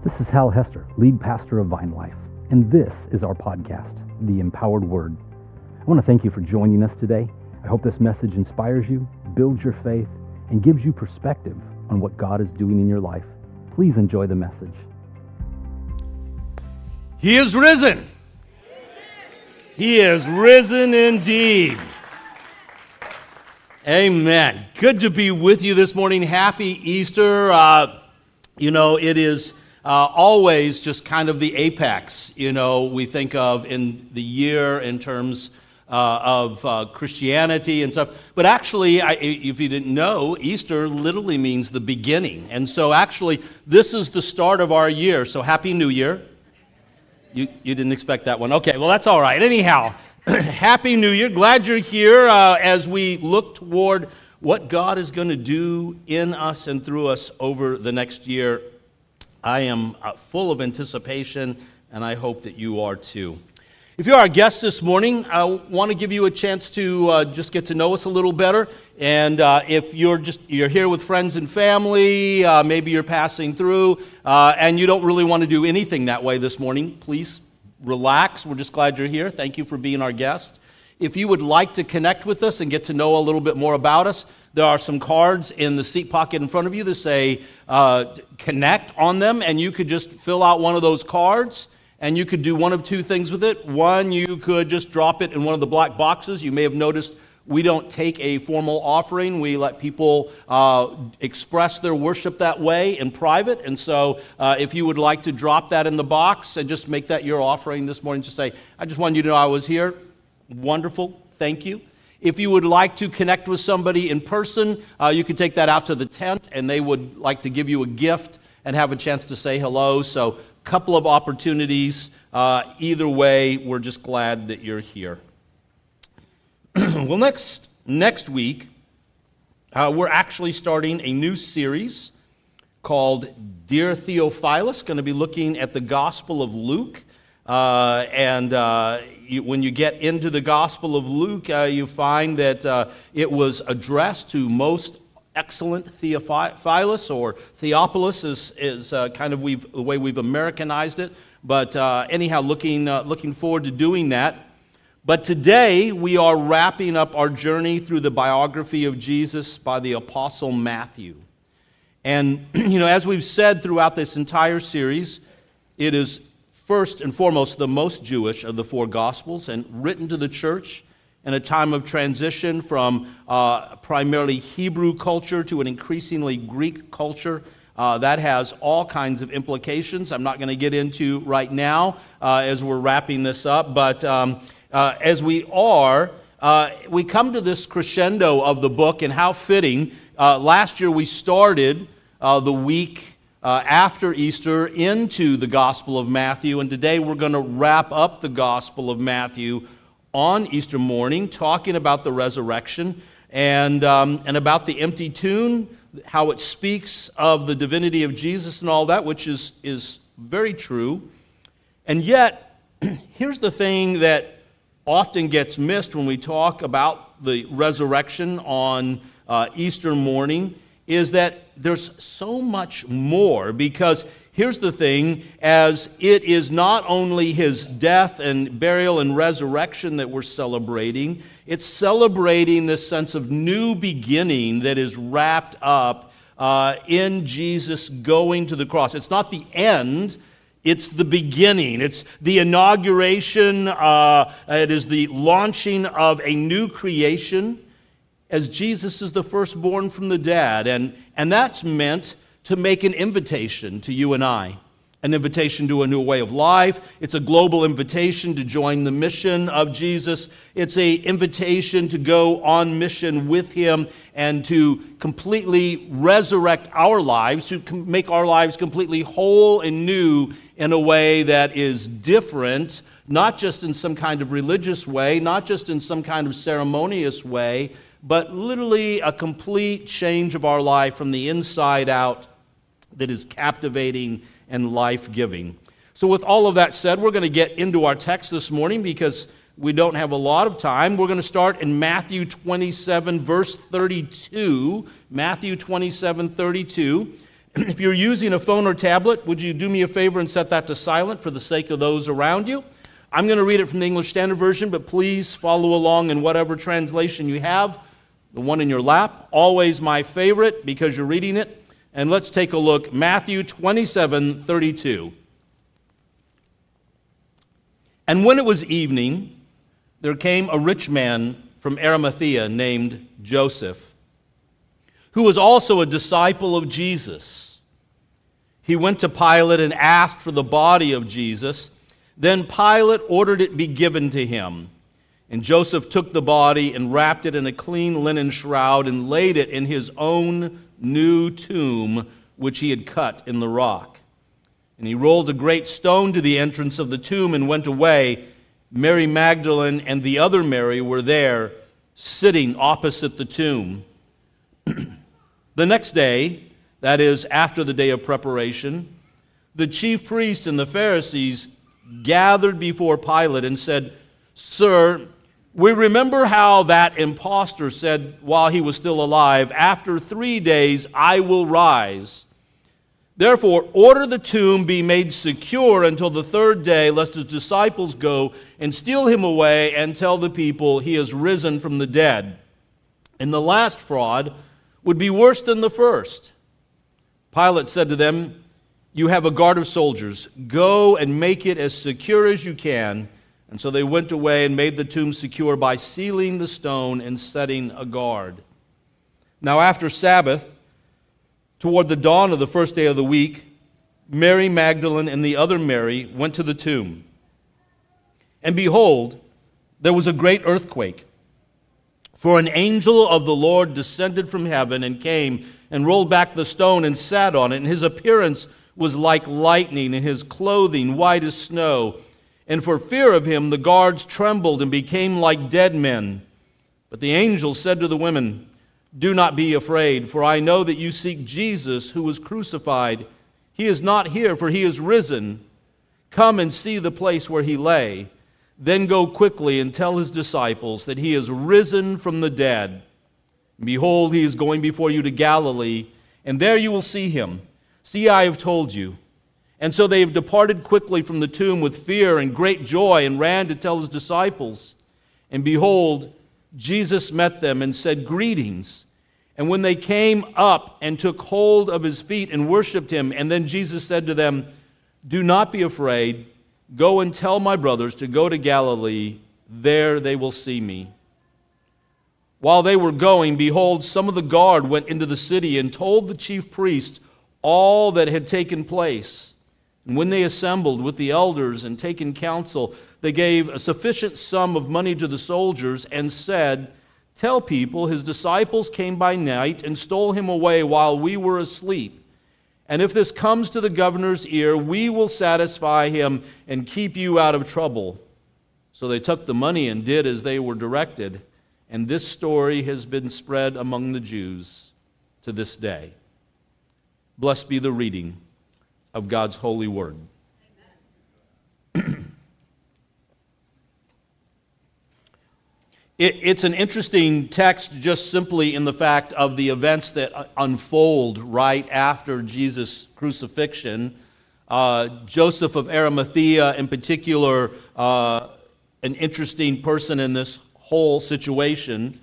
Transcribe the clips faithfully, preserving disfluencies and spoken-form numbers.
This is Hal Hester, lead pastor of Vine Life, and this is our podcast, The Empowered Word. I want to thank you for joining us today. I hope this message inspires you, builds your faith, and gives you perspective on what God is doing in your life. Please enjoy the message. He is risen. He is risen indeed. Amen. Good to be with you this morning. Happy Easter. Uh, you know, it is uh, always just kind of the apex, you know, we think of in the year in terms uh, of uh, Christianity and stuff. But actually, I, if you didn't know, Easter literally means the beginning. And so actually, this is the start of our year. So Happy New Year. You, you didn't expect that one. Okay, well, that's all right. Anyhow, Happy New Year. Glad you're here uh, as we look toward what God is going to do in us and through us over the next year. I am uh, full of anticipation, and I hope that you are too. If you're our guest this morning, I want to give you a chance to uh, just get to know us a little better. And uh, if you're just you're here with friends and family, uh, maybe you're passing through, uh, and you don't really want to do anything that way this morning, please relax. We're just glad you're here. Thank you for being our guest. If you would like to connect with us and get to know a little bit more about us, there are some cards in the seat pocket in front of you that say uh, connect on them, and you could just fill out one of those cards, and you could do one of two things with it. One, you could just drop it in one of the black boxes. You may have noticed we don't take a formal offering. We let people uh, express their worship that way in private. And so uh, if you would like to drop that in the box and just make that your offering this morning, just say, I just wanted you to know I was here. Wonderful. Thank you. If you would like to connect with somebody in person, uh, you could take that out to the tent, and they would like to give you a gift and have a chance to say hello. So a couple of opportunities. Uh, either way, we're just glad that you're here. Well, next next week, uh, we're actually starting a new series called Dear Theophilus, going to be looking at the Gospel of Luke. Uh, and uh, you, when you get into the Gospel of Luke, uh, you find that uh, it was addressed to most excellent Theophilus, or Theophilus is, is uh, kind of we've, the way we've Americanized it. But uh, anyhow, looking uh, looking forward to doing that. But today, we are wrapping up our journey through the biography of Jesus by the Apostle Matthew. And, you know, as we've said throughout this entire series, it is first and foremost the most Jewish of the four Gospels and written to the church in a time of transition from uh, primarily Hebrew culture to an increasingly Greek culture. Uh, that has all kinds of implications I'm not going to get into right now uh, as we're wrapping this up, but um, Uh, as we are, uh, we come to this crescendo of the book, and how fitting. Uh, last year we started uh, the week uh, after Easter into the Gospel of Matthew, and today we're going to wrap up the Gospel of Matthew on Easter morning, talking about the resurrection and, um, and about the empty tomb, how it speaks of the divinity of Jesus and all that, which is, is very true. And yet, here's the thing that often gets missed when we talk about the resurrection on uh, Easter morning, is that there's so much more, because here's the thing, as it is not only his death and burial and resurrection that we're celebrating, it's celebrating this sense of new beginning that is wrapped up uh, in Jesus going to the cross. It's not the end. It's the beginning. It's the inauguration. Uh, it is the launching of a new creation, as Jesus is the firstborn from the dead. And, and that's meant to make an invitation to you and I, an invitation to a new way of life. It's a global invitation to join the mission of Jesus. It's an invitation to go on mission with him and to completely resurrect our lives, to make our lives completely whole and new in a way that is different, not just in some kind of religious way, not just in some kind of ceremonious way, but literally a complete change of our life from the inside out that is captivating and life-giving. So with all of that said, we're going to get into our text this morning because we don't have a lot of time. We're going to start in Matthew twenty-seven, verse thirty-two. Matthew twenty-seven, thirty-two. If you're using a phone or tablet, would you do me a favor and set that to silent for the sake of those around you? I'm going to read it from the English Standard Version, but please follow along in whatever translation you have, the one in your lap. Always my favorite because you're reading it. And let's take a look. Matthew twenty-seven thirty-two. And when it was evening, there came a rich man from Arimathea named Joseph, who was also a disciple of Jesus. He went to Pilate and asked for the body of Jesus. Then Pilate ordered it be given to him. And Joseph took the body and wrapped it in a clean linen shroud and laid it in his own new tomb, which he had cut in the rock. And he rolled a great stone to the entrance of the tomb and went away. Mary Magdalene and the other Mary were there, sitting opposite the tomb. The next day, that is, after the day of preparation, the chief priests and the Pharisees gathered before Pilate and said, "Sir, we remember how that impostor said while he was still alive, 'After three days I will rise.' Therefore, order the tomb be made secure until the third day, lest his disciples go and steal him away and tell the people he has risen from the dead. And the last fraud would be worse than the first." Pilate said to them, "You have a guard of soldiers. Go and make it as secure as you can." And so they went away and made the tomb secure by sealing the stone and setting a guard. Now after Sabbath, toward the dawn of the first day of the week, Mary Magdalene and the other Mary went to the tomb. And behold, there was a great earthquake. For an angel of the Lord descended from heaven and came and rolled back the stone and sat on it. And his appearance was like lightning, and his clothing white as snow. And for fear of him, the guards trembled and became like dead men. But the angel said to the women, "Do not be afraid, for I know that you seek Jesus who was crucified. He is not here, for he is risen. Come and see the place where he lay. Then go quickly and tell his disciples that he is risen from the dead. Behold, he is going before you to Galilee, and there you will see him. See, I have told you." And so they have departed quickly from the tomb with fear and great joy and ran to tell his disciples. And behold, Jesus met them and said, "Greetings." And when they came up and took hold of his feet and worshipped him, and then Jesus said to them, "Do not be afraid. Go and tell my brothers to go to Galilee. There they will see me." While they were going, behold, some of the guard went into the city and told the chief priest all that had taken place. And when they assembled with the elders and taken counsel, they gave a sufficient sum of money to the soldiers and said, "Tell people his disciples came by night and stole him away while we were asleep. And if this comes to the governor's ear, we will satisfy him and keep you out of trouble." So they took the money and did as they were directed. And this story has been spread among the Jews to this day. Blessed be the reading of God's holy word. It, it's an interesting text just simply in the fact of the events that unfold right after Jesus' crucifixion. Uh, Joseph of Arimathea, in particular, uh, an interesting person in this whole situation.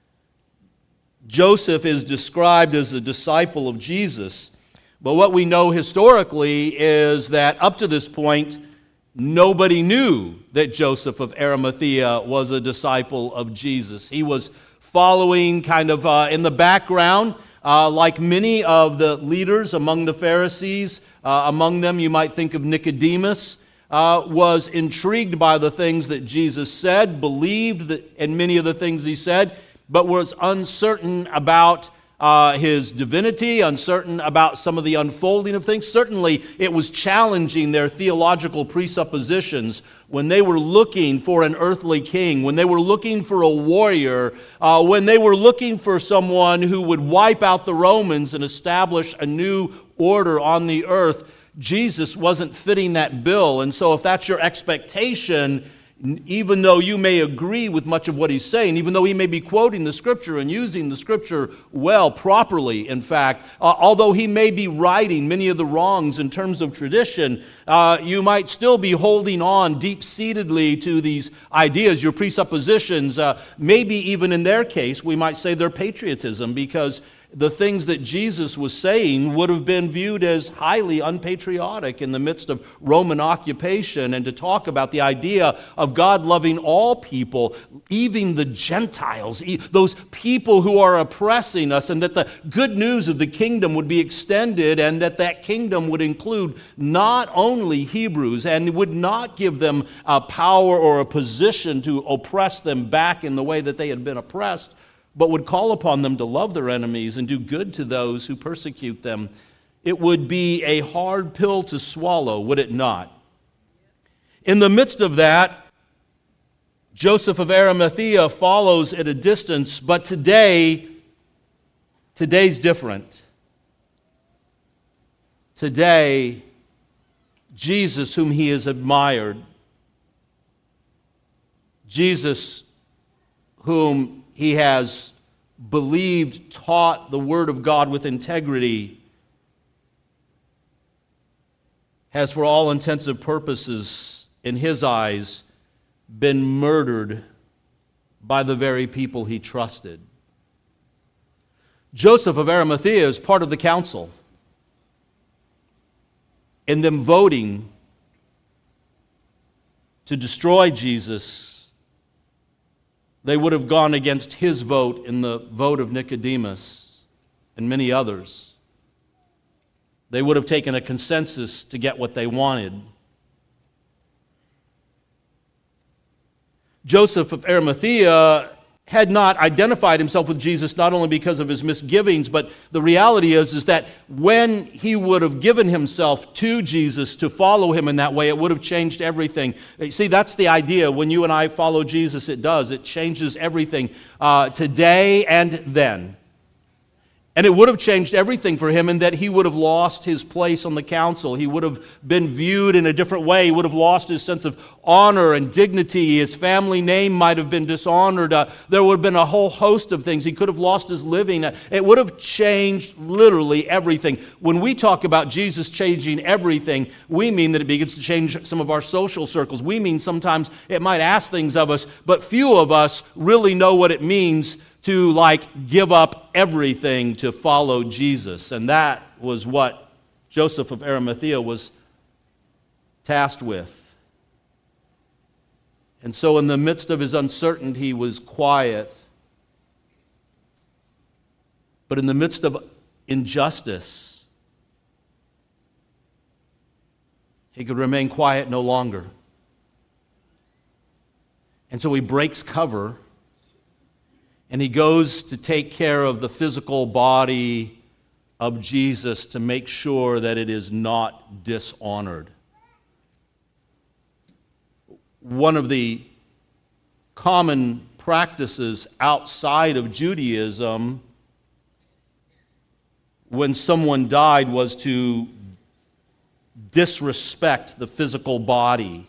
Joseph is described as a disciple of Jesus, but what we know historically is that up to this point, nobody knew that Joseph of Arimathea was a disciple of Jesus. He was following kind of uh, in the background, uh, like many of the leaders among the Pharisees. Uh, among them, you might think of Nicodemus, uh, was intrigued by the things that Jesus said, believed that in many of the things he said, but was uncertain about Uh, his divinity, uncertain about some of the unfolding of things. Certainly, it was challenging their theological presuppositions when they were looking for an earthly king, when they were looking for a warrior, uh, when they were looking for someone who would wipe out the Romans and establish a new order on the earth. Jesus wasn't fitting that bill. And so if that's your expectation, even though you may agree with much of what he's saying, even though he may be quoting the Scripture and using the Scripture well, properly, in fact, uh, although he may be righting many of the wrongs in terms of tradition, uh, you might still be holding on deep-seatedly to these ideas, your presuppositions. Uh, maybe even in their case, we might say their patriotism, because the things that Jesus was saying would have been viewed as highly unpatriotic in the midst of Roman occupation, and to talk about the idea of God loving all people, even the Gentiles, those people who are oppressing us, and that the good news of the kingdom would be extended, and that that kingdom would include not only Hebrews, and would not give them a power or a position to oppress them back in the way that they had been oppressed, but would call upon them to love their enemies and do good to those who persecute them. It would be a hard pill to swallow, would it not? In the midst of that, Joseph of Arimathea follows at a distance, but today, today's different. Today, Jesus, whom he has admired, Jesus, whom he has believed, taught the Word of God with integrity, has for all intents and purposes, in his eyes, been murdered by the very people he trusted. Joseph of Arimathea is part of the council in them voting to destroy Jesus. They would have gone against his vote in the vote of Nicodemus and many others. They would have taken a consensus to get what they wanted. Joseph of Arimathea had not identified himself with Jesus, not only because of his misgivings, but the reality is, is that when he would have given himself to Jesus to follow him in that way, it would have changed everything. You see, that's the idea. When you and I follow Jesus, it does. It changes everything uh, today and then. And it would have changed everything for him in that he would have lost his place on the council. He would have been viewed in a different way. He would have lost his sense of honor and dignity. His family name might have been dishonored. Uh, there would have been a whole host of things. He could have lost his living. Uh, it would have changed literally everything. When we talk about Jesus changing everything, we mean that it begins to change some of our social circles. We mean sometimes it might ask things of us, but few of us really know what it means to like give up everything to follow Jesus. And that was what Joseph of Arimathea was tasked with. And so in the midst of his uncertainty, he was quiet. But in the midst of injustice, he could remain quiet no longer. And so he breaks cover, and he goes to take care of the physical body of Jesus to make sure that it is not dishonored. One of the common practices outside of Judaism when someone died was to disrespect the physical body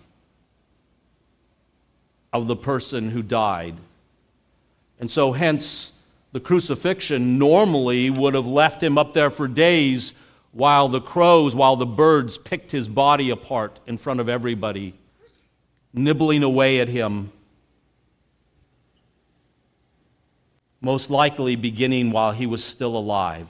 of the person who died. And so hence the crucifixion normally would have left him up there for days while the crows, while the birds picked his body apart in front of everybody, nibbling away at him, most likely beginning while he was still alive.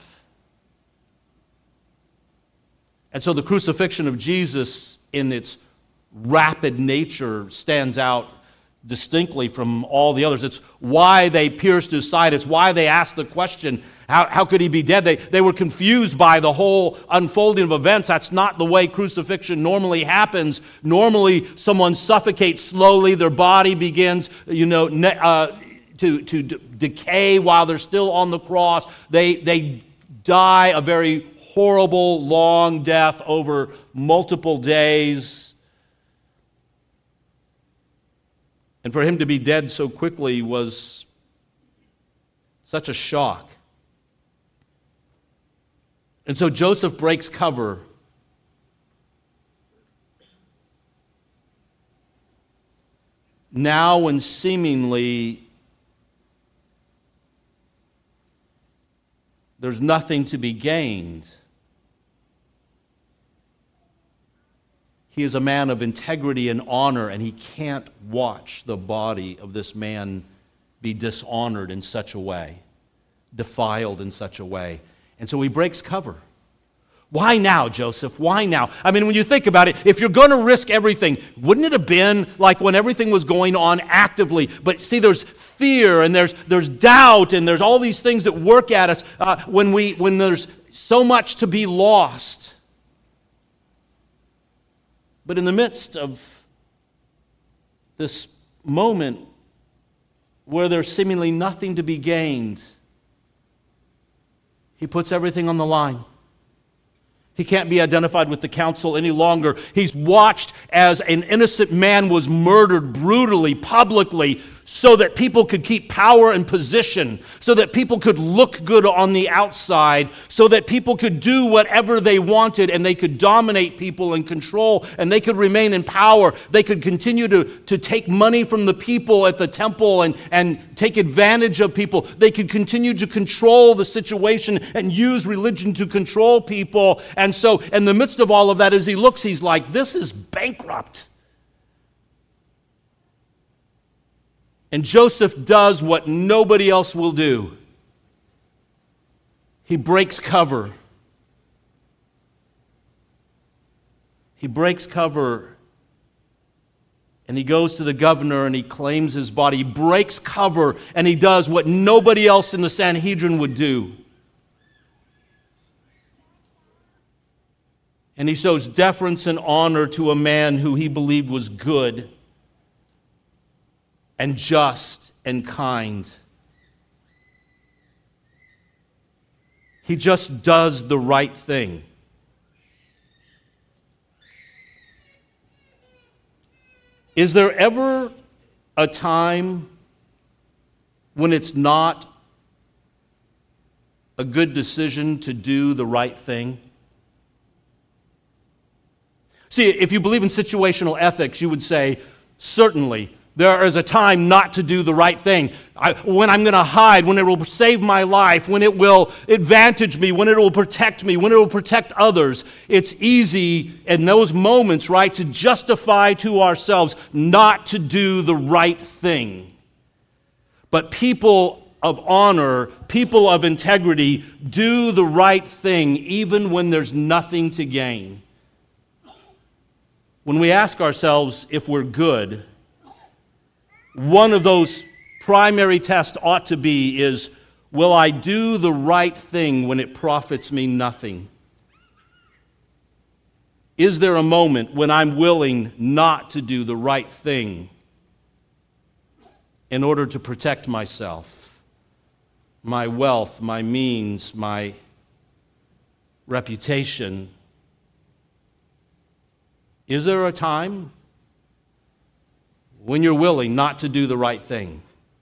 And so the crucifixion of Jesus in its rapid nature stands out distinctly from all the others. It's why they pierced his side. It's why they asked the question, how, how could he be dead? They, they were confused by the whole unfolding of events. That's not the way crucifixion normally happens. Normally, someone suffocates slowly. Their body begins, you know, ne- uh, to, to d- decay while they're still on the cross. They, they die a very horrible, long death over multiple days. And for him to be dead so quickly was such a shock. And so Joseph breaks cover. now when seemingly there's nothing to be gained, he is a man of integrity and honor, and he can't watch the body of this man be dishonored in such a way, defiled in such a way. And so he breaks cover. Why now, Joseph? Why now? I mean, when you think about it, if you're going to risk everything, wouldn't it have been like when everything was going on actively? But see, there's fear and there's there's doubt and there's all these things that work at us uh, when we when there's so much to be lost. But in the midst of this moment where there's seemingly nothing to be gained, he puts everything on the line. He can't be identified with the council any longer. He's watched as an innocent man was murdered brutally, publicly, so that people could keep power and position, so that people could look good on the outside, so that people could do whatever they wanted, and they could dominate people and control, and they could remain in power. They could continue to, to take money from the people at the temple and, and take advantage of people. They could continue to control the situation and use religion to control people. And so in the midst of all of that, as he looks, he's like, this is bankrupt. And Joseph does what nobody else will do. He breaks cover. He breaks cover and he goes to the governor and he claims his body. He breaks cover and he does what nobody else in the Sanhedrin would do. And he shows deference and honor to a man who he believed was good and just and kind. He just does the right thing. Is there ever a time when it's not a good decision to do the right thing? See, if you believe in situational ethics, you would say, certainly, there is a time not to do the right thing. I, when I'm going to hide, when it will save my life, when it will advantage me, when it will protect me, when it will protect others. It's easy in those moments, right, to justify to ourselves not to do the right thing. But people of honor, people of integrity, do the right thing even when there's nothing to gain. When we ask ourselves if we're good, one of those primary tests ought to be is, will I do the right thing when it profits me nothing? Is there a moment when I'm willing not to do the right thing in order to protect myself, my wealth, my means, my reputation? Is there a time when you're willing not to do the right thing?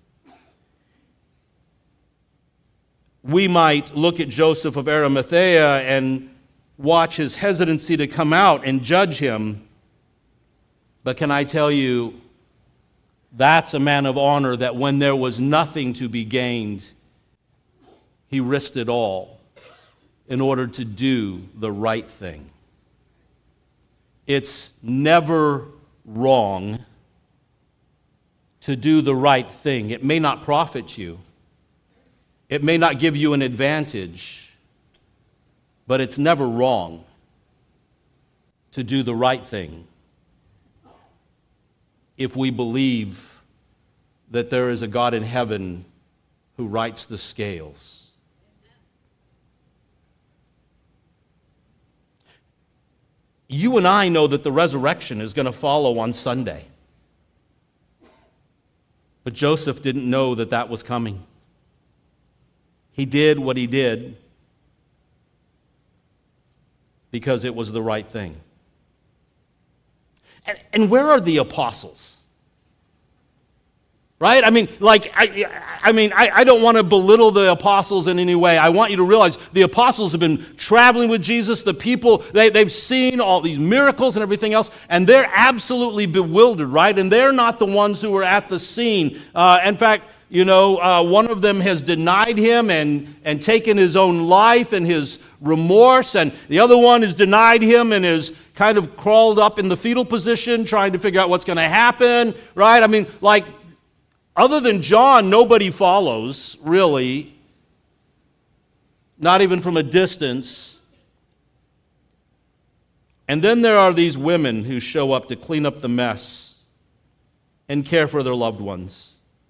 We might look at Joseph of Arimathea and watch his hesitancy to come out and judge him. But can I tell you, that's a man of honor, that when there was nothing to be gained, he risked it all in order to do the right thing. It's never wrong to do the right thing. It may not profit you. It may not give you an advantage, but it's never wrong to do the right thing if we believe that there is a God in heaven who writes the scales. You and I know that the resurrection is going to follow on Sunday. But Joseph didn't know that that was coming. He did what he did because it was the right thing. And, and where are the apostles? Right? I mean, like, I, I mean, I, I don't want to belittle the apostles in any way. I want you to realize the apostles have been traveling with Jesus. The people, they, they've seen all these miracles and everything else, and they're absolutely bewildered, right? And they're not the ones who were at the scene. Uh, in fact, you know, uh, one of them has denied him and, and taken his own life and his remorse, and the other one has denied him and is kind of crawled up in the fetal position trying to figure out what's going to happen, right? I mean, like, other than John, nobody follows, really, not even from a distance. And then there are these women who show up to clean up the mess and care for their loved ones.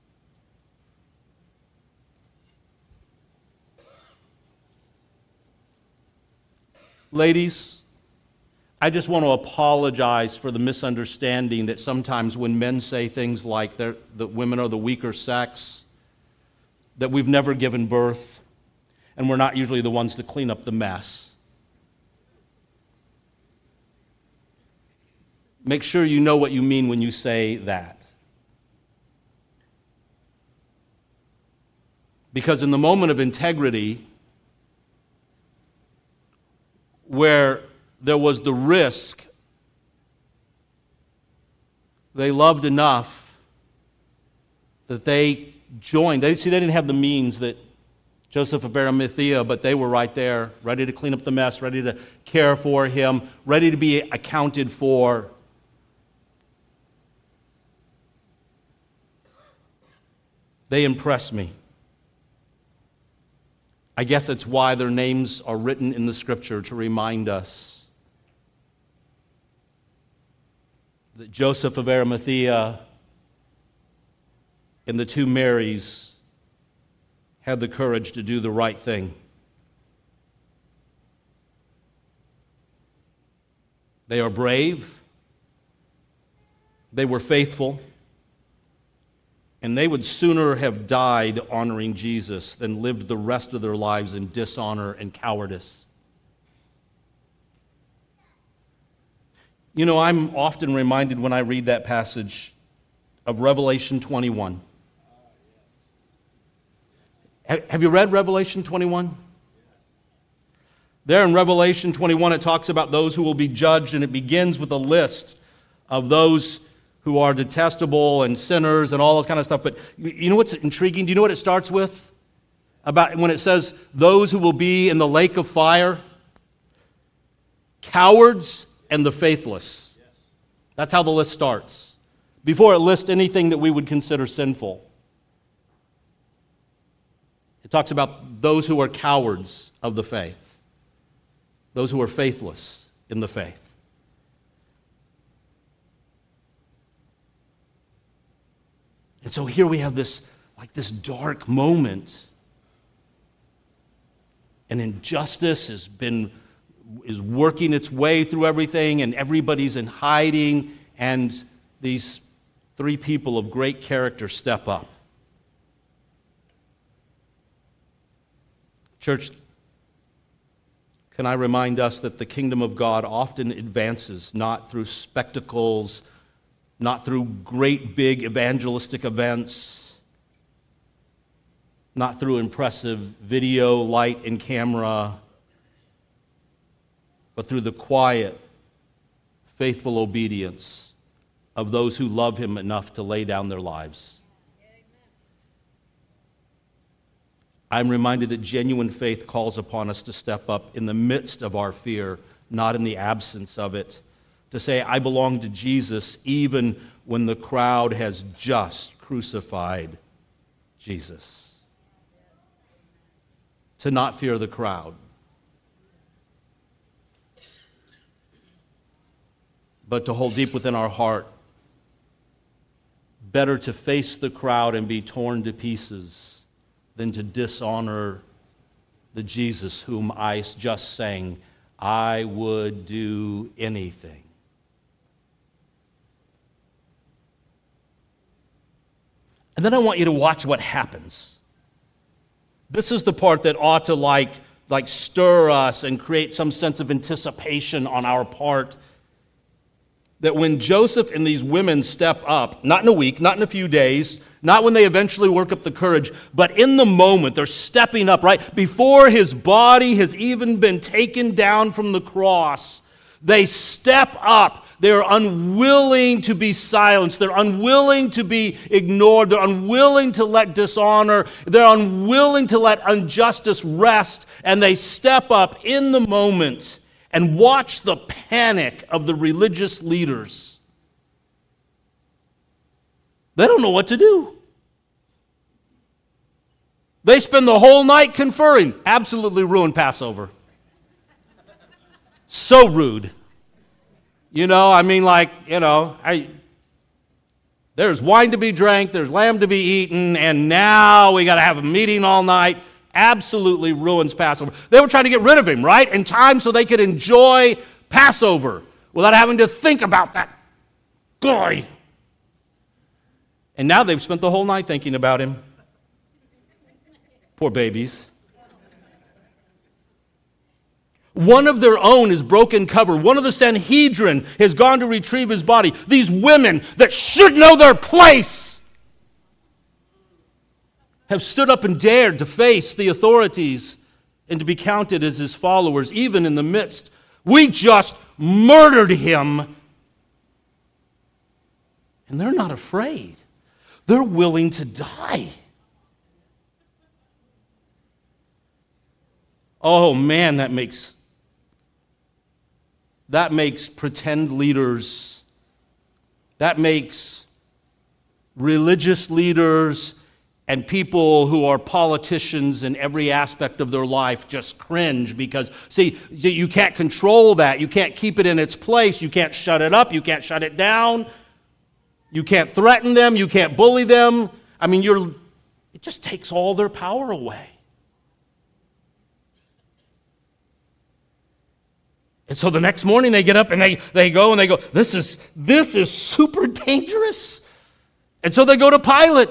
Ladies, I just want to apologize for the misunderstanding that sometimes when men say things like that women are the weaker sex, that we've never given birth, and we're not usually the ones to clean up the mess. Make sure you know what you mean when you say that. Because in the moment of integrity, where there was the risk, they loved enough that they joined. They, see, they didn't have the means that Joseph of Arimathea, but they were right there, ready to clean up the mess, ready to care for him, ready to be accounted for. They impress me. I guess that's why their names are written in the Scripture, to remind us that Joseph of Arimathea and the two Marys had the courage to do the right thing. They are brave, they were faithful, and they would sooner have died honoring Jesus than lived the rest of their lives in dishonor and cowardice. You know, I'm often reminded when I read that passage of Revelation twenty-one. Have you read Revelation twenty-one? There in Revelation twenty-one, it talks about those who will be judged, and it begins with a list of those who are detestable and sinners and all this kind of stuff. But you know what's intriguing? Do you know what it starts with? About when it says, those who will be in the lake of fire? Cowards and the faithless. That's how the list starts, before it lists anything that we would consider sinful. It talks about those who are cowards of the faith, those who are faithless in the faith. And so here we have this, like this dark moment, and injustice has been is working its way through everything, and everybody's in hiding, and these three people of great character step up. Church, can I remind us that the kingdom of God often advances not through spectacles, not through great big evangelistic events, not through impressive video, light, and camera, but through the quiet, faithful obedience of those who love Him enough to lay down their lives. I'm reminded that genuine faith calls upon us to step up in the midst of our fear, not in the absence of it, to say, I belong to Jesus even when the crowd has just crucified Jesus. To not fear the crowd, but to hold deep within our heart, better to face the crowd and be torn to pieces than to dishonor the Jesus whom I just sang, I would do anything. And then I want you to watch what happens. This is the part that ought to like, like stir us and create some sense of anticipation on our part. That when Joseph and these women step up, not in a week, not in a few days, Not when they eventually work up the courage, but in the moment, they're stepping up, right? Before his body has even been taken down from the cross, they step up. They're unwilling to be silenced. They're unwilling to be ignored. They're unwilling to let dishonor. They're unwilling to let injustice rest. And they step up in the moment and watch the panic of the religious leaders. They don't know what to do. They spend the whole night conferring. Absolutely ruined Passover. So rude. You know, I mean, like, you know, I, there's wine to be drank, there's lamb to be eaten, and now we got to have a meeting all night. Absolutely ruins Passover. They were trying to get rid of him, right, in time so they could enjoy Passover without having to think about that guy. And now they've spent the whole night thinking about him. Poor babies. One of their own is broken cover. One of the Sanhedrin has gone to retrieve his body. These women that should know their place have stood up and dared to face the authorities and to be counted as his followers, even in the midst. We just murdered him. And they're not afraid. They're willing to die. Oh man, that makes that makes pretend leaders, that makes religious leaders and people who are politicians in every aspect of their life just cringe because, see, you can't control that. You can't keep it in its place. You can't shut it up. You can't shut it down. You can't threaten them. You can't bully them. I mean, you're, it just takes all their power away. And so the next morning they get up and they, they go and they go, this is, this is super dangerous. And so they go to Pilate.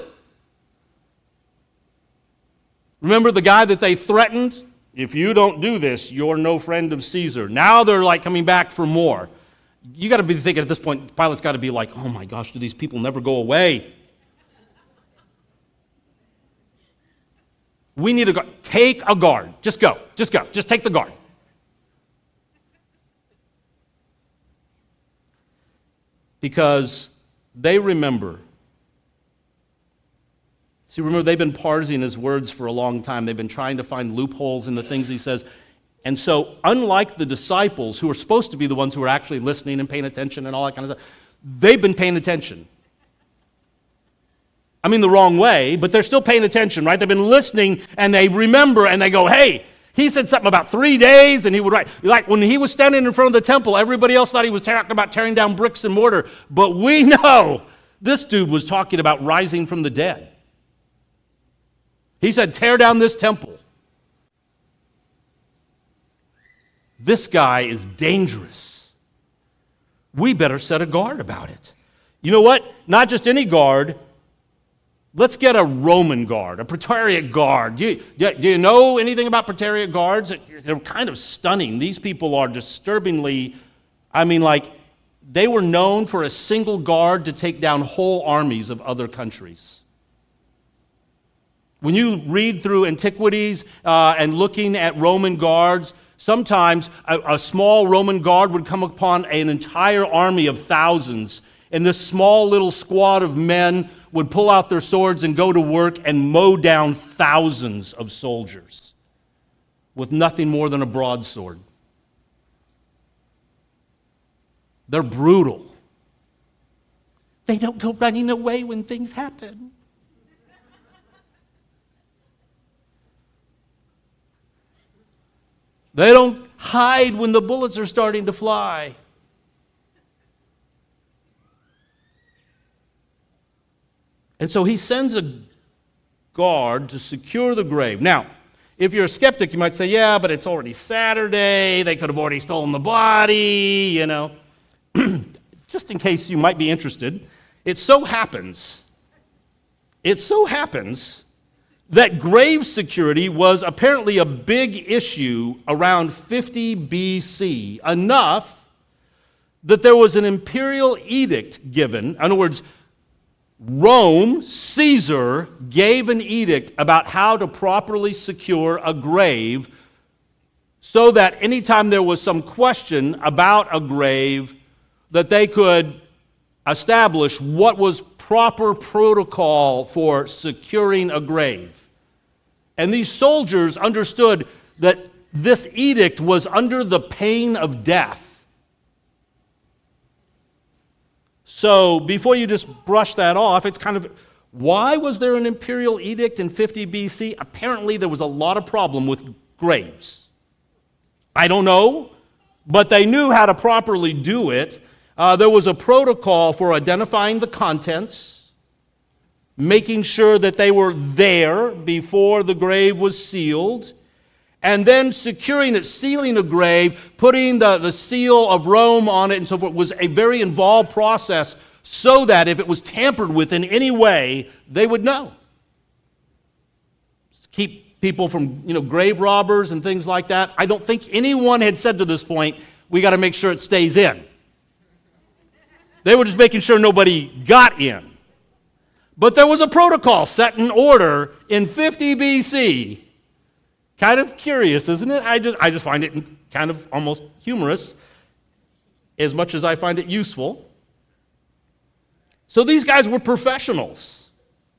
Remember the guy that they threatened? If you don't do this, you're no friend of Caesar. Now they're like coming back for more. You got to be thinking at this point, Pilate's got to be like, oh my gosh, do these people never go away? We need to go. Take a guard. Just go. Just go. Just take the guard. Because they remember. See, remember, they've been parsing his words for a long time. They've been trying to find loopholes in the things he says. And so, unlike the disciples, who are supposed to be the ones who are actually listening and paying attention and all that kind of stuff, they've been paying attention. I mean the wrong way, but they're still paying attention, right? They've been listening, and they remember, and they go, hey, he said something about three days, and he would write. Like when he was standing in front of the temple, everybody else thought he was talking about tearing down bricks and mortar. But we know this dude was talking about rising from the dead. He said, tear down this temple. This guy is dangerous. We better set a guard about it. You know what? Not just any guard. Let's get a Roman guard, a Praetorian guard. Do you, do you know anything about Praetorian guards? They're kind of stunning. These people are disturbingly, I mean, like, they were known for a single guard to take down whole armies of other countries. When you read through antiquities uh, and looking at Roman guards, sometimes a, a small Roman guard would come upon an entire army of thousands, and this small little squad of men would pull out their swords and go to work and mow down thousands of soldiers with nothing more than a broadsword. They're brutal. They don't go running away when things happen. They don't hide when the bullets are starting to fly. And so he sends a guard to secure the grave. Now, if you're a skeptic, you might say, yeah, but it's already Saturday. They could have already stolen the body, you know. Just in case you might be interested, it so happens, it so happens that grave security was apparently a big issue around fifty B C, enough that there was an imperial edict given. In other words, Rome, Caesar, gave an edict about how to properly secure a grave so that anytime there was some question about a grave, that they could establish what was proper protocol for securing a grave. And these soldiers understood that this edict was under the pain of death. So before you just brush that off, it's kind of, why was there an imperial edict in fifty B C? Apparently there was a lot of problem with graves. I don't know, but they knew how to properly do it. Uh, there was a protocol for identifying the contents, making sure that they were there before the grave was sealed, and then securing it, sealing a grave, putting the, the seal of Rome on it and so forth was a very involved process so that if it was tampered with in any way, they would know. Keep people from, you know, grave robbers and things like that. I don't think anyone had said to this point, we got to make sure it stays in. They were just making sure nobody got in. But there was a protocol set in order in fifty B C. Kind of curious, isn't it? I just, I just find it kind of almost humorous, as much as I find it useful. So these guys were professionals.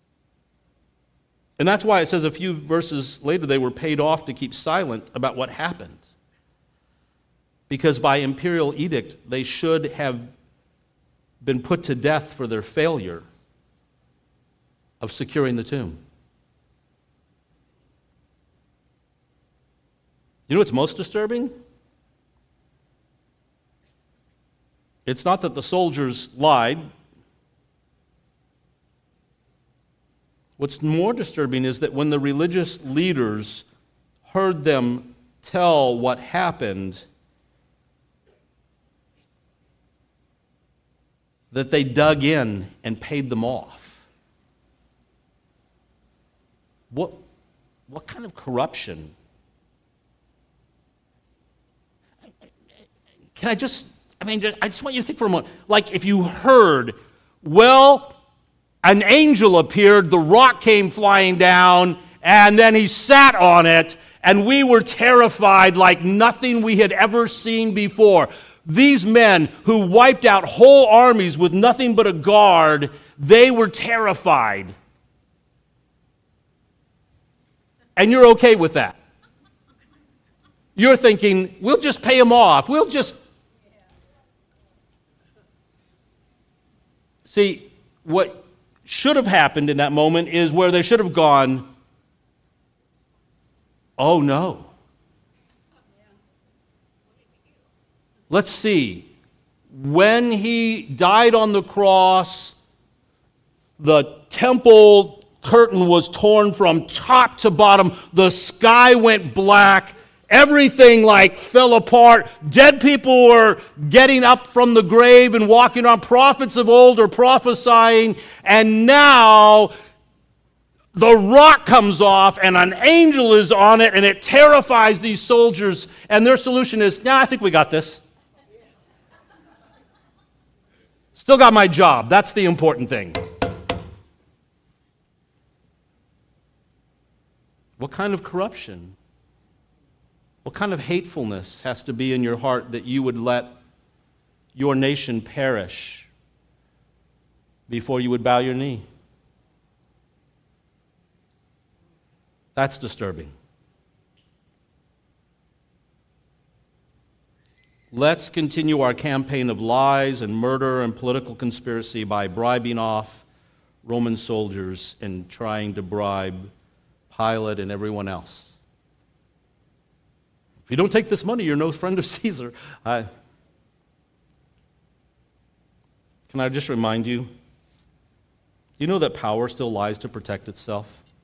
And that's why it says a few verses later they were paid off to keep silent about what happened. Because by imperial edict, they should have been put to death for their failure of securing the tomb. You know what's most disturbing? It's not that the soldiers lied. What's more disturbing is that when the religious leaders heard them tell what happened, that they dug in and paid them off. What, what kind of corruption? Can I just, I mean, just, I just want you to think for a moment. Like if you heard, well, an angel appeared, the rock came flying down, and then he sat on it, and we were terrified like nothing we had ever seen before. These men who wiped out whole armies with nothing but a guard, they were terrified. And you're okay with that. You're thinking, we'll just pay them off. We'll just... See, what should have happened in that moment is where they should have gone, oh no. Let's see. When he died on the cross, the temple curtain was torn from top to bottom. The sky went black. Everything like fell apart. Dead people were getting up from the grave and walking on. Prophets of old are prophesying. And now the rock comes off and an angel is on it and it terrifies these soldiers. And their solution is, nah, I think we got this. Still got my job. That's the important thing. What kind of corruption? What kind of hatefulness has to be in your heart that you would let your nation perish before you would bow your knee? That's disturbing. Let's continue our campaign of lies and murder and political conspiracy by bribing off Roman soldiers and trying to bribe Pilate and everyone else. If you don't take this money, you're no friend of Caesar. I, can I just remind you, you know that power still lies to protect itself?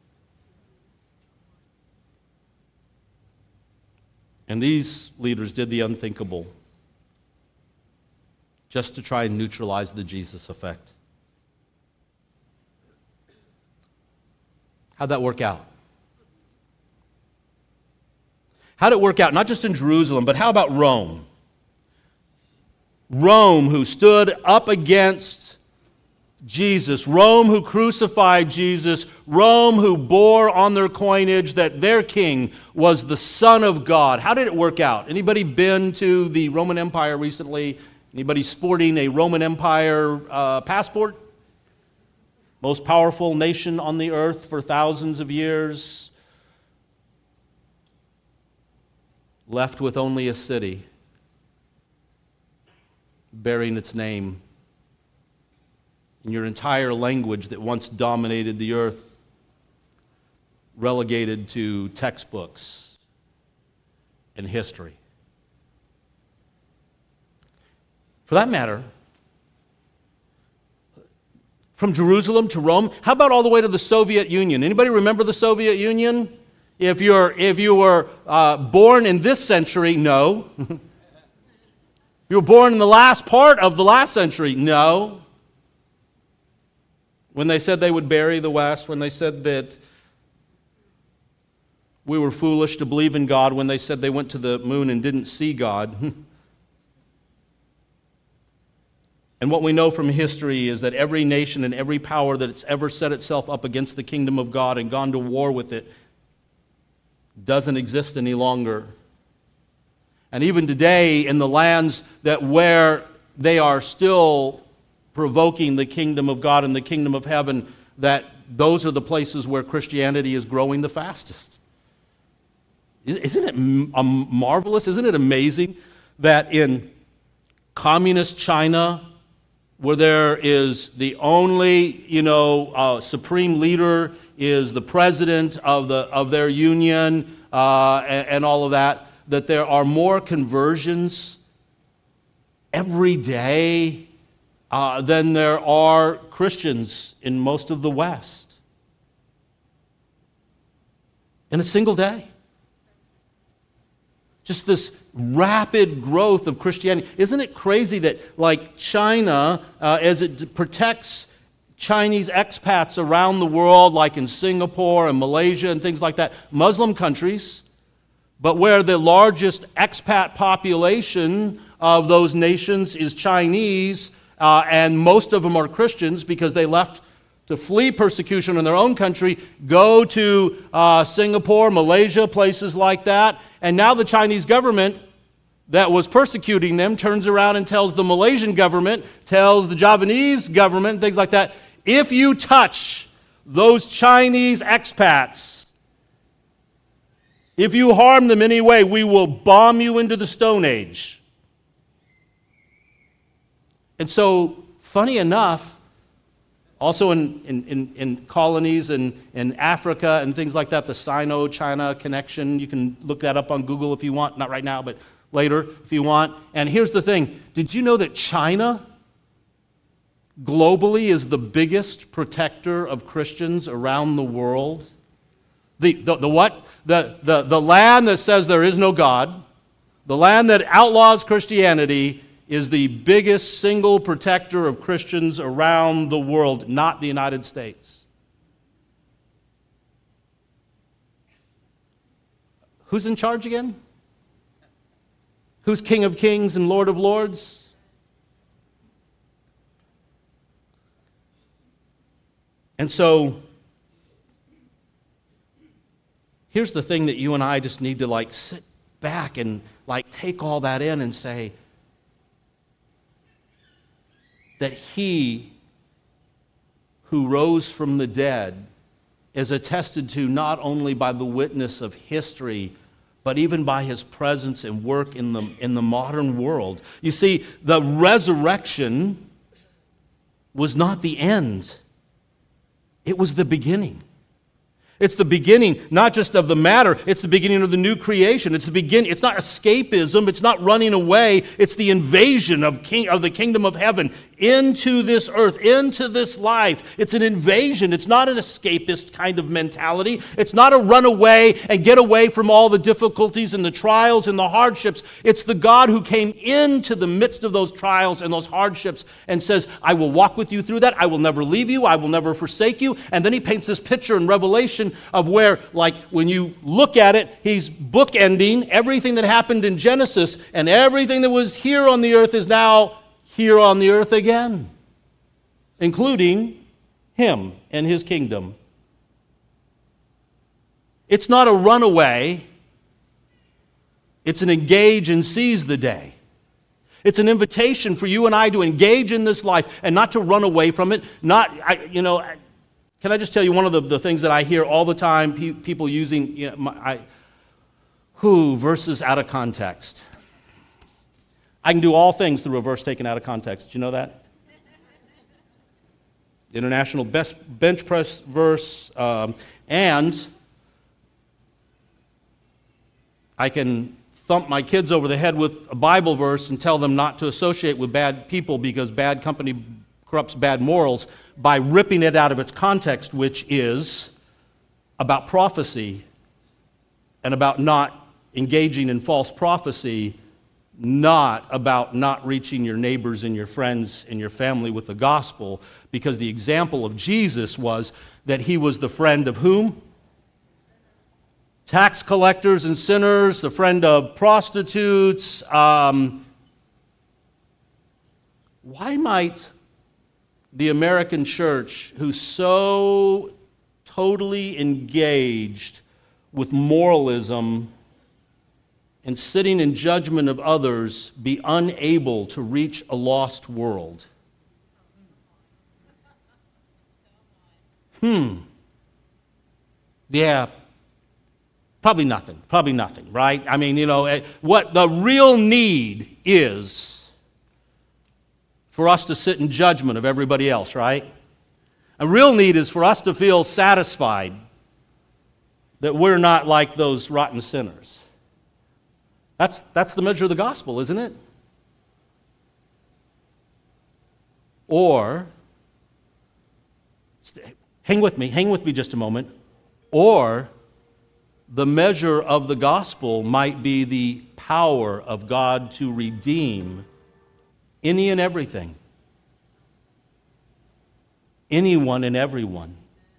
And these leaders did the unthinkable just to try and neutralize the Jesus effect. How'd that work out? How'd it work out, not just in Jerusalem, but how about Rome? Rome, who stood up against Jesus, Rome who crucified Jesus, Rome who bore on their coinage that their king was the Son of God. How did it work out? Anybody been to the Roman Empire recently? Anybody sporting a Roman Empire uh, passport? Most powerful nation on the earth for thousands of years. Left with only a city bearing its name. And your entire language that once dominated the earth relegated to textbooks and history. For that matter, from Jerusalem to Rome, how about all the way to the Soviet Union? Anybody remember the Soviet Union? If you're if you were uh, born in this century, no. If you were born in the last part of the last century, no. When they said they would bury the West, when they said that we were foolish to believe in God, when they said they went to the moon and didn't see God. And what we know from history is that every nation and every power that has ever set itself up against the kingdom of God and gone to war with it doesn't exist any longer. And even today, in the lands that where they are still provoking the kingdom of God and the kingdom of heaven, that those are the places where Christianity is growing the fastest. Isn't it marvelous? Isn't it amazing that in communist China, where there is the only, you know, uh, supreme leader is the president of the of their union uh, and, and all of that, that there are more conversions every day uh, than there are Christians in most of the West. In a single day. Just this rapid growth of Christianity. Isn't it crazy that, like China, uh, as it protects Chinese expats around the world, like in Singapore and Malaysia and things like that, Muslim countries, but where the largest expat population of those nations is Chinese, uh, and most of them are Christians because they left to flee persecution in their own country, go to uh, Singapore, Malaysia, places like that, and now the Chinese government that was persecuting them turns around and tells the Malaysian government, tells the Javanese government, things like that, if you touch those Chinese expats, if you harm them in any way, we will bomb you into the Stone Age. And so, funny enough, also in, in, in colonies in, in Africa and things like that, the Sino-China connection, you can look that up on Google if you want, not right now, but later if you want. And here's the thing, did you know that China globally is the biggest protector of Christians around the world? The, the, the what? The, the, the land that says there is no God, the land that outlaws Christianity, is the biggest single protector of Christians around the world, not the United States. Who's in charge again? Who's King of Kings and Lord of Lords? And so, here's the thing that you and I just need to like sit back and like take all that in and say, that He who rose from the dead is attested to not only by the witness of history, but even by His presence and work in the, in the modern world. You see, the resurrection was not the end. It was the beginning. It's the beginning, not just of the matter, it's the beginning of the new creation. It's the begin. It's not escapism, it's not running away, it's the invasion of king of the kingdom of heaven into this earth, into this life. It's an invasion. It's not an escapist kind of mentality. It's not a run away and get away from all the difficulties and the trials and the hardships. It's the God who came into the midst of those trials and those hardships and says, I will walk with you through that. I will never leave you. I will never forsake you. And then He paints this picture in Revelation of where, like, when you look at it, He's bookending everything that happened in Genesis, and everything that was here on the earth is now here on the earth again. including Him and His kingdom. It's not a runaway. It's an engage and seize the day. It's an invitation for you and I to engage in this life and not to run away from it. Not, I, you know, can I just tell you one of the, the things that I hear all the time, pe- people using, you know, my, I, who, verses out of context. I can do all things through a verse taken out of context. Did you know that? International best bench press verse, um, and I can thump my kids over the head with a Bible verse and tell them not to associate with bad people because bad company corrupts bad morals by ripping it out of its context, which is about prophecy and about not engaging in false prophecy, not about not reaching your neighbors and your friends and your family with the gospel, because the example of Jesus was that He was the friend of whom? Tax collectors and sinners, the friend of prostitutes. Um, why might the American church, who's so totally engaged with moralism and sitting in judgment of others, be unable to reach a lost world? Hmm. Yeah. Probably nothing. Probably nothing, right? I mean, you know, what the real need is for us to sit in judgment of everybody else, right? A real need is for us to feel satisfied that we're not like those rotten sinners. That's, that's the measure of the gospel, isn't it? Or, hang with me, hang with me just a moment. Or, the measure of the gospel might be the power of God to redeem any and everything, anyone and everyone.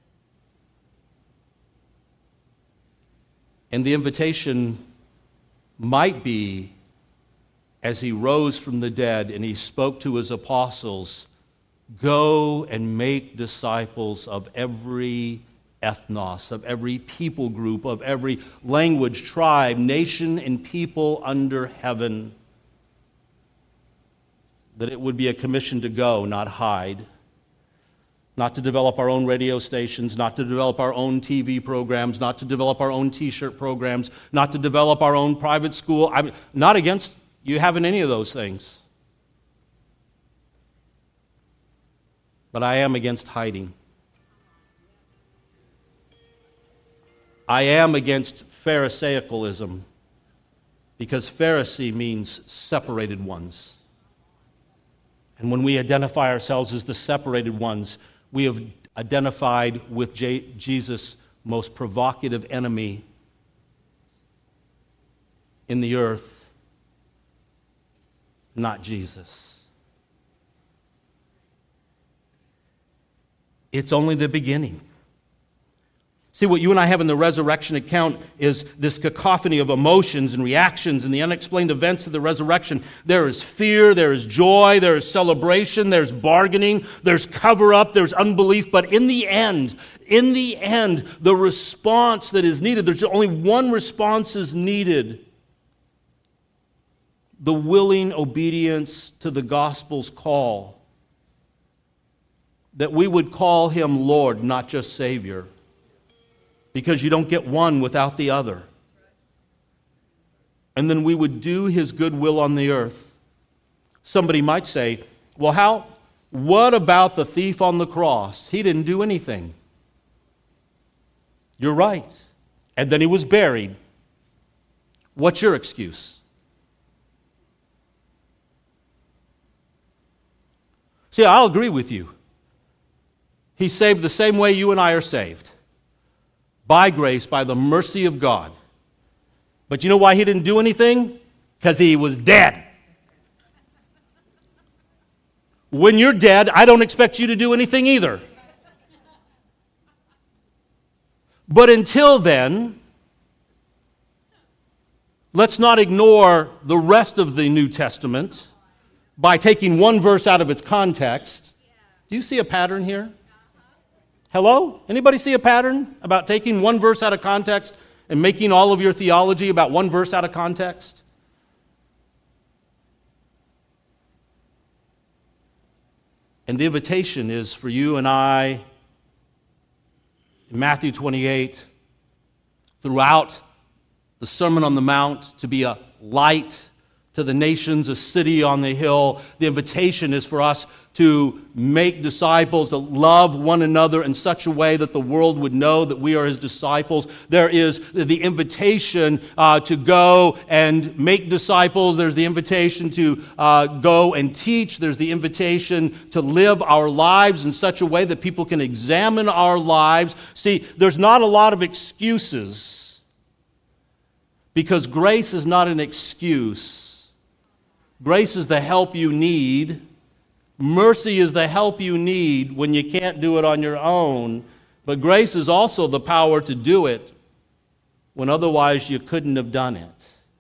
And the invitation might be, as He rose from the dead and He spoke to His apostles, go and make disciples of every ethnos, of every people group, of every language, tribe, nation, and people under heaven. That it would be a commission to go, not hide. Not to develop our own radio stations, not to develop our own T V programs, not to develop our own T-shirt programs, not to develop our own private school. I'm not against you having any of those things. But I am against hiding. I am against Pharisaicalism, because Pharisee means separated ones. And when we identify ourselves as the separated ones, we have identified with J- Jesus' most provocative enemy in the earth, not Jesus. It's only the beginning. See, what you and I have in the resurrection account is this cacophony of emotions and reactions and the unexplained events of the resurrection. There is fear, there is joy, there is celebration, there's bargaining, there's cover-up, there's unbelief. But in the end, in the end, the response that is needed, there's only one response is needed. The willing obedience to the gospel's call. That we would call Him Lord, not just Savior. Because you don't get one without the other. And then we would do His good will on the earth. Somebody might say, well, how, what about the thief on the cross? He didn't do anything. You're right. And then he was buried. What's your excuse? See, I'll agree with you. He's saved the same way you and I are saved. By grace, by the mercy of God. But you know why He didn't do anything? Because He was dead. When you're dead, I don't expect you to do anything either. But until then, let's not ignore the rest of the New Testament by taking one verse out of its context. Do you see a pattern here? Hello? Anybody see a pattern about taking one verse out of context and making all of your theology about one verse out of context? And the invitation is for you and I, in Matthew twenty-eight, throughout the Sermon on the Mount, to be a light to the nations, a city on the hill. The invitation is for us to make disciples, to love one another in such a way that the world would know that we are His disciples. There is the invitation uh, to go and make disciples. There's the invitation to uh, go and teach. There's the invitation to live our lives in such a way that people can examine our lives. See, there's not a lot of excuses, because grace is not an excuse. Grace is the help you need. Mercy is the help you need when you can't do it on your own. But grace is also the power to do it when otherwise you couldn't have done it.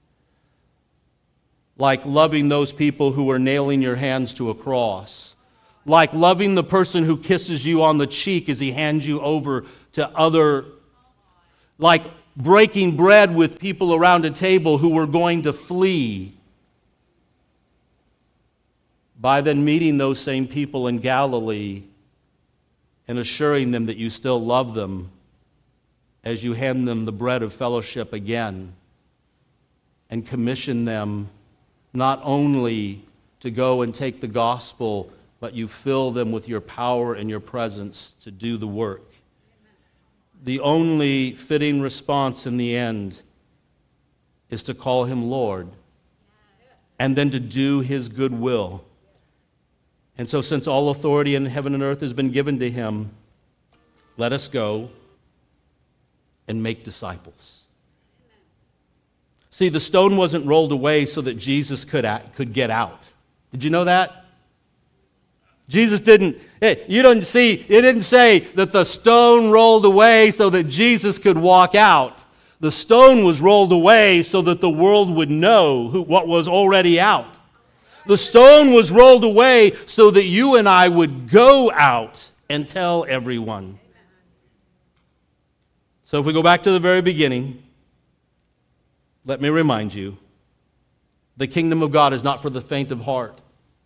Like loving those people who are nailing your hands to a cross. Like loving the person who kisses you on the cheek as he hands you over to other. Like breaking bread with people around a table who were going to flee. By then meeting those same people in Galilee and assuring them that you still love them as you hand them the bread of fellowship again, and commission them not only to go and take the gospel, but you fill them with your power and your presence to do the work. The only fitting response in the end is to call Him Lord and then to do His good will. And so, since all authority in heaven and earth has been given to Him, let us go and make disciples. See, the stone wasn't rolled away so that Jesus could, act, could get out. Did you know that? Jesus didn't, hey, you don't see, it didn't say that the stone rolled away so that Jesus could walk out. The stone was rolled away so that the world would know who, what was already out. The stone was rolled away so that you and I would go out and tell everyone. So if we go back to the very beginning, let me remind you, the kingdom of God is not for the faint of heart.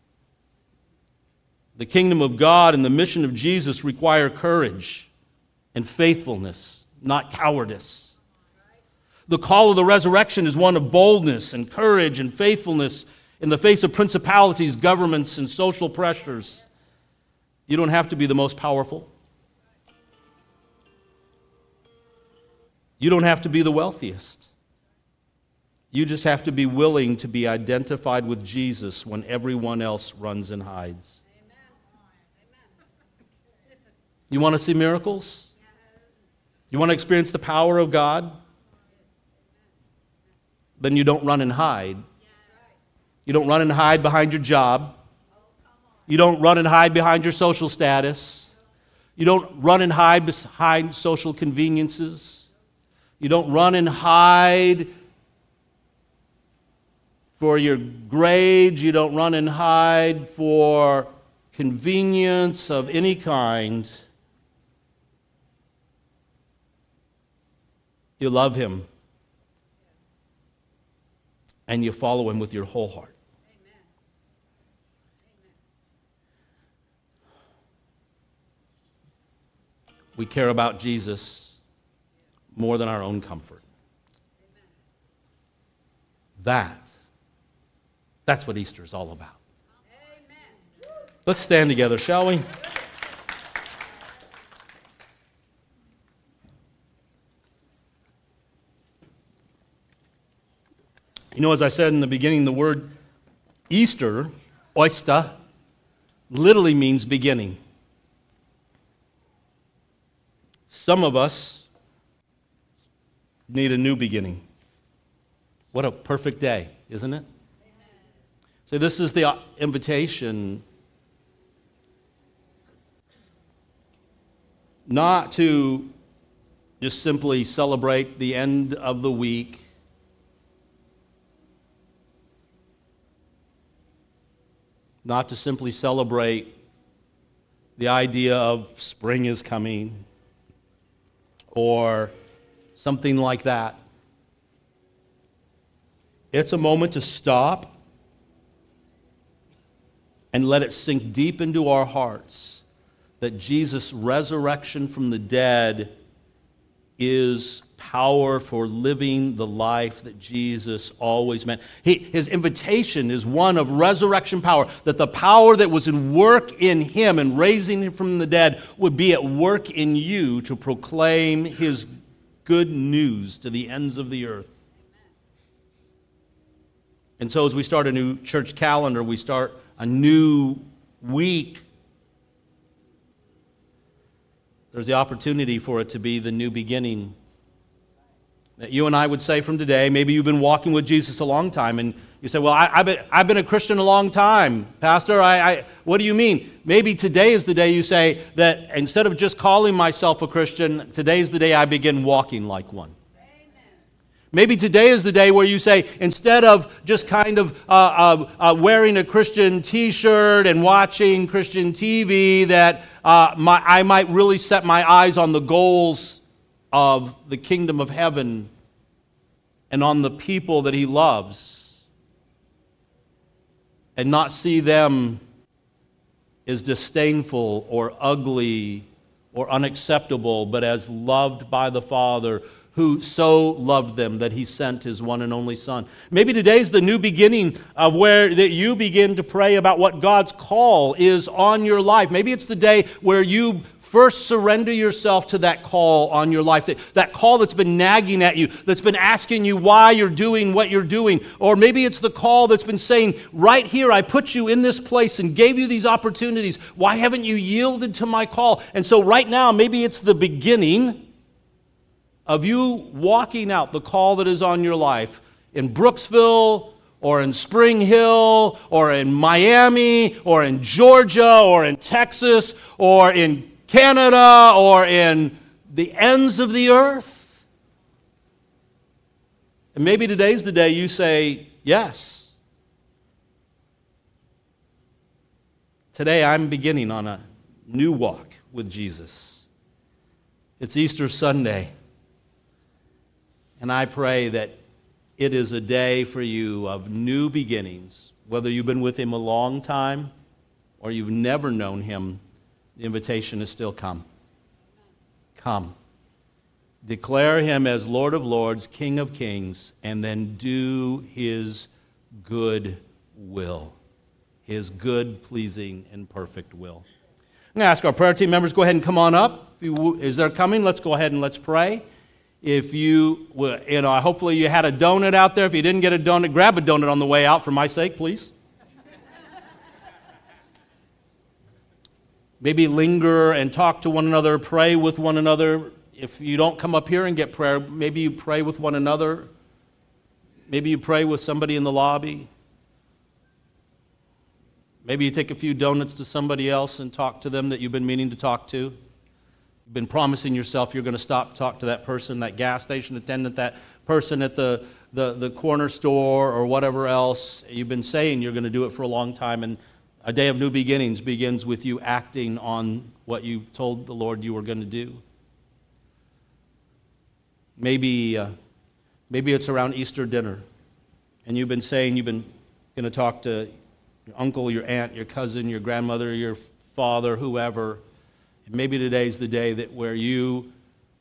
The kingdom of God and the mission of Jesus require courage and faithfulness, not cowardice. The call of the resurrection is one of boldness and courage and faithfulness in the face of principalities, governments, and social pressures. You don't have to be the most powerful. You don't have to be the wealthiest. You just have to be willing to be identified with Jesus when everyone else runs and hides. You want to see miracles? You want to experience the power of God? Then you don't run and hide. You don't run and hide behind your job. You don't run and hide behind your social status. You don't run and hide behind social conveniences. You don't run and hide for your grades. You don't run and hide for convenience of any kind. You love Him. And you follow Him with your whole heart. We care about Jesus more than our own comfort. That, that's what Easter is all about. Let's stand together, shall we? You know, as I said in the beginning, the word Easter, oista, literally means beginning. Some of us need a new beginning. What a perfect day, isn't it? So this is the invitation not to just simply celebrate the end of the week, not to simply celebrate the idea of spring is coming or something like that. It's a moment to stop and let it sink deep into our hearts that Jesus' resurrection from the dead is power for living the life that Jesus always meant. He, his invitation is one of resurrection power, that the power that was in work in him and raising him from the dead would be at work in you to proclaim his good news to the ends of the earth. And so as we start a new church calendar, we start a new week, there's the opportunity for it to be the new beginning. That you and I would say from today, maybe you've been walking with Jesus a long time, and you say, well, I, I've, been, I've been a Christian a long time. Pastor, I, I, what do you mean? Maybe today is the day you say that instead of just calling myself a Christian, today's the day I begin walking like one. Maybe today is the day where you say, instead of just kind of uh, uh, uh, wearing a Christian t-shirt and watching Christian T V, that uh, my, I might really set my eyes on the goals of the kingdom of heaven and on the people that he loves and not see them as disdainful or ugly or unacceptable, but as loved by the Father, who so loved them that he sent his one and only Son. Maybe today's the new beginning of where that you begin to pray about what God's call is on your life. Maybe it's the day where you first surrender yourself to that call on your life, that, that call that's been nagging at you, that's been asking you why you're doing what you're doing. Or maybe it's the call that's been saying, right here, I put you in this place and gave you these opportunities. Why haven't you yielded to my call? And so right now, maybe it's the beginning of you walking out the call that is on your life in Brooksville or in Spring Hill or in Miami or in Georgia or in Texas or in Canada or in the ends of the earth. And maybe today's the day you say, yes. Today I'm beginning on a new walk with Jesus. It's Easter Sunday. And I pray that it is a day for you of new beginnings. Whether you've been with him a long time or you've never known him, the invitation is still come. Come. Declare him as Lord of Lords, King of Kings, and then do his good will. His good, pleasing, and perfect will. I'm going to ask our prayer team members, go ahead and come on up. Is there coming? Let's go ahead and let's pray. If you, you know, hopefully you had a donut out there. If you didn't get a donut, grab a donut on the way out for my sake, please. Maybe linger and talk to one another, pray with one another. If you don't come up here and get prayer, maybe you pray with one another. Maybe you pray with somebody in the lobby. Maybe you take a few donuts to somebody else and talk to them that you've been meaning to talk to. You've been promising yourself you're going to stop, talk to that person, that gas station attendant, that person at the, the, the corner store or whatever else. You've been saying you're going to do it for a long time, and a day of new beginnings begins with you acting on what you told the Lord you were going to do. Maybe, uh, maybe it's around Easter dinner, and you've been saying you've been going to talk to your uncle, your aunt, your cousin, your grandmother, your father, whoever. Maybe today's the day that where you,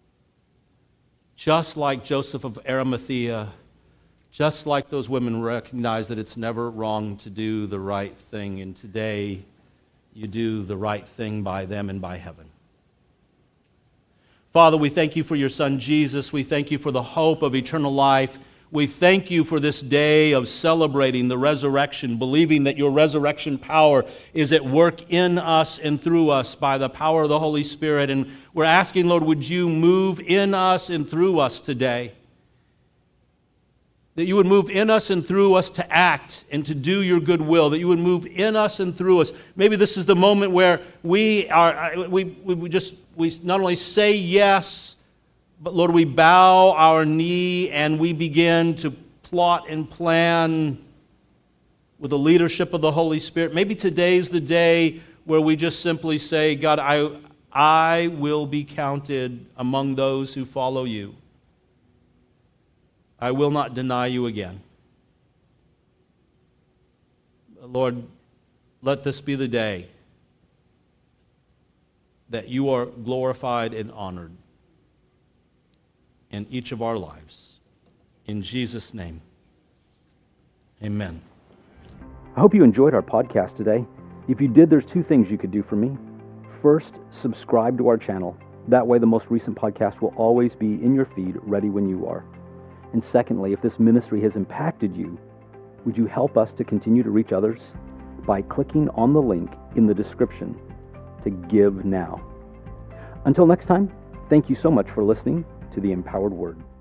just like Joseph of Arimathea, just like those women, recognize that it's never wrong to do the right thing, and today you do the right thing by them and by heaven. Father, we thank you for your Son Jesus. We thank you for the hope of eternal life. We thank you for this day of celebrating the resurrection, believing that your resurrection power is at work in us and through us by the power of the Holy Spirit. And we're asking, Lord, would you move in us and through us today? That you would move in us and through us to act and to do your good will. That you would move in us and through us. Maybe this is the moment where we are, we, we just, we not only say yes, but Lord, we bow our knee and we begin to plot and plan with the leadership of the Holy Spirit. Maybe today's the day where we just simply say, God, I, I will be counted among those who follow you. I will not deny you again. Lord, let this be the day that you are glorified and honored in each of our lives. In Jesus' name, amen. I hope you enjoyed our podcast today. If you did, there's two things you could do for me. First, subscribe to our channel. That way the most recent podcast will always be in your feed, ready when you are. And secondly, if this ministry has impacted you, would you help us to continue to reach others by clicking on the link in the description to give now? Until next time, thank you so much for listening to the Empowered Word.